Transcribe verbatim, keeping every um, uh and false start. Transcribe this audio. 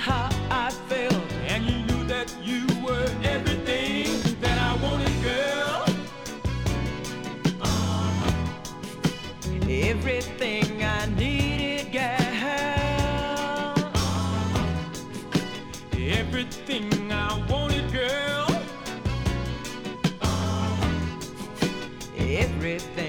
how I felt, and you knew that you were everything that I wanted, girl. Uh-huh. Everything I needed, girl. Uh-huh. Everything I wanted, girl. Uh-huh. Everything